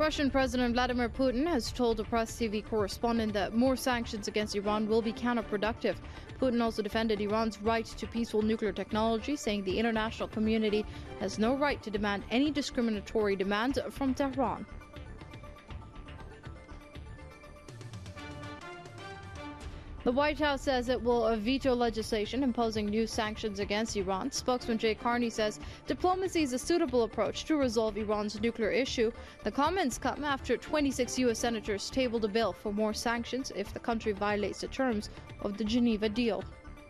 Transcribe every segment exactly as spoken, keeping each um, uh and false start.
Russian President Vladimir Putin has told a Press T V correspondent that more sanctions against Iran will be counterproductive. Putin also defended Iran's right to peaceful nuclear technology, saying the international community has no right to demand any discriminatory demands from Tehran. The White House says it will veto legislation imposing new sanctions against Iran. Spokesman Jay Carney says diplomacy is a suitable approach to resolve Iran's nuclear issue. The comments come after twenty-six U S senators tabled a bill for more sanctions if the country violates the terms of the Geneva deal.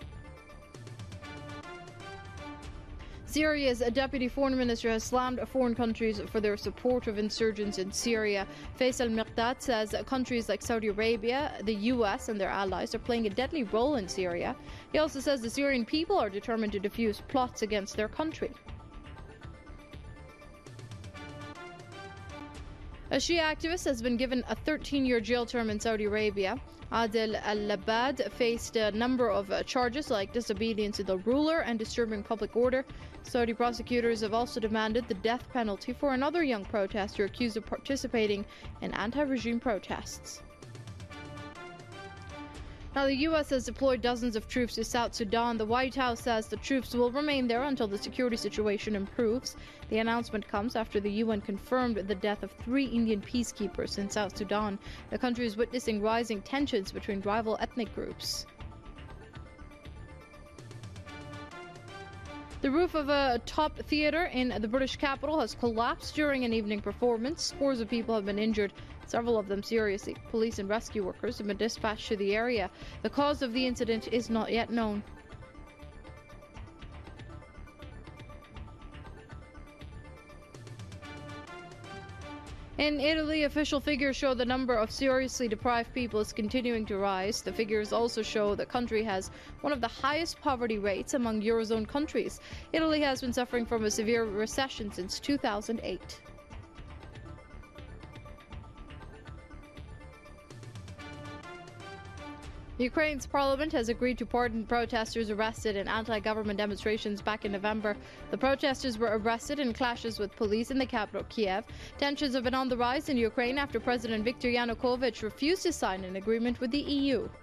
Syria's deputy foreign minister has slammed foreign countries for their support of insurgents in Syria. Faisal Miqdad says countries like Saudi Arabia, the U S and their allies are playing a deadly role in Syria. He also says the Syrian people are determined to defuse plots against their country. A Shia activist has been given a thirteen-year jail term in Saudi Arabia. Adel Al-Labad faced a number of uh, charges like disobedience to the ruler and disturbing public order. Saudi prosecutors have also demanded the death penalty for another young protester accused of participating in anti-regime protests. Now, the U S has deployed dozens of troops to South Sudan. The White House says the troops will remain there until the security situation improves. The announcement comes after the U N confirmed the death of three Indian peacekeepers in South Sudan. The country is witnessing rising tensions between rival ethnic groups. The roof of a top theatre in the British capital has collapsed during an evening performance. Scores of people have been injured, several of them seriously. Police and rescue workers have been dispatched to the area. The cause of the incident is not yet known. In Italy, official figures show the number of seriously deprived people is continuing to rise. The figures also show the country has one of the highest poverty rates among Eurozone countries. Italy has been suffering from a severe recession since two thousand eight. Ukraine's parliament has agreed to pardon protesters arrested in anti-government demonstrations back in November. The protesters were arrested in clashes with police in the capital, Kiev. Tensions have been on the rise in Ukraine after President Viktor Yanukovych refused to sign an agreement with the E U.